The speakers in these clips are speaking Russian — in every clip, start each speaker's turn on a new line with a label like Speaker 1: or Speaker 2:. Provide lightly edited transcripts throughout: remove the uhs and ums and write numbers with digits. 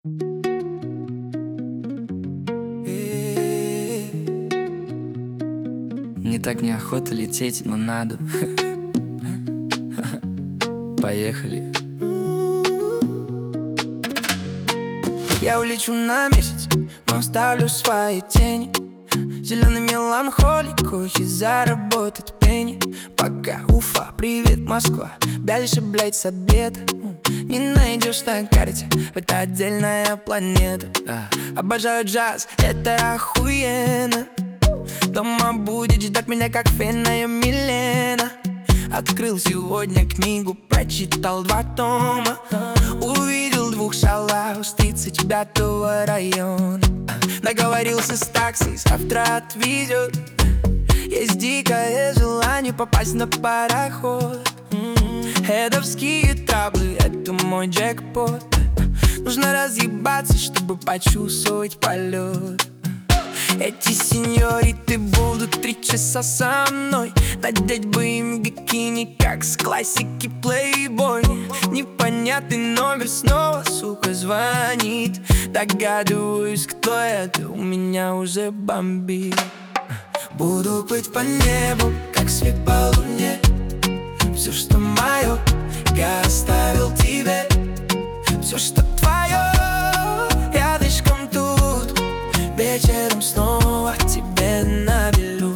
Speaker 1: Не так неохота лететь, но надо. Поехали. Я улечу на месяц, но оставлю свои тени. Зеленый меланхолик, кофе заработать пенни. Пока Уфа, привет, Москва. Дальше, блять, с обеда не найдешь на карте, это отдельная планета. Обожаю джаз, это охуенно. Дома будет ждать меня, как фенная Милена. Открыл сегодня книгу, прочитал 2 тома. Увидел 2 шалав с 35-го района. Договорился с такси, завтра отвезет. Есть дикое желание попасть на пароход. Эдовские траблы, это мой джекпот. Нужно разъебаться, чтобы почувствовать полет. Эти сеньориты будут 3 часа со мной. Надеть бы им бикини, как с классики Playboy. Непонятный номер снова, сука, звонит. Догадываюсь, кто это, у меня уже бомбит. Буду плыть по небу, как свет по луне. Все, что мое, я оставил тебе. Все, что твое, рядышком тут. Вечером снова тебе наберу.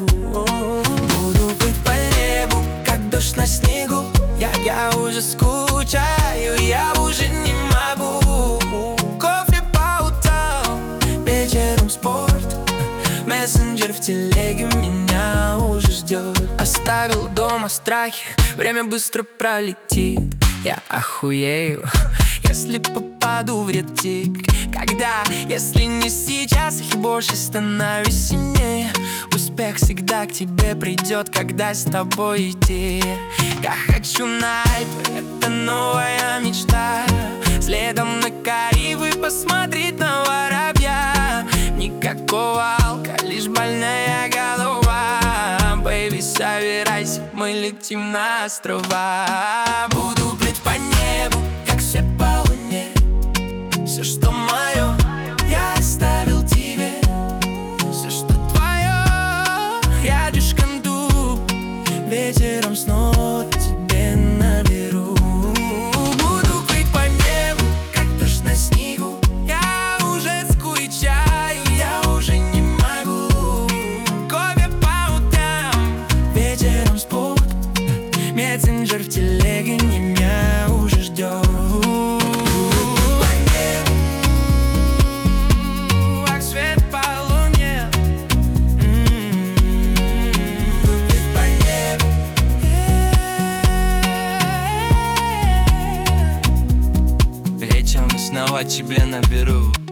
Speaker 1: Буду плыть по небу, как дождь на снегу. Я уже скучаю, я уже не могу. Кофе по утрам, вечером спорт. Мессенджер в телеге меня уже ждет. Оставил дома страхи, время быстро пролетит. Я охуею, если попаду в редтик. Когда, если не сейчас, их больше становись сильнее. Успех всегда к тебе придет, когда с тобой идти. Я хочу на Альпы, это новая мечта. Следом на Карибы посмотреть на воробья. Никакого алка, лишь больная голова. Бэйби, собирайся, мы летим на острова. Буду плыть по небу, как свет по луне. Все, что мое, я оставил тебе. Все, что твое, рядышком тут. Вечером снова тебе наберу. Буду плыть по небу, как дождь на снегу. Я уже скучаю, я уже не могу. Кофе по утрам, вечером спорт. Мессенджер в телеге меня уже ждет. Вечером снова тебе наберу.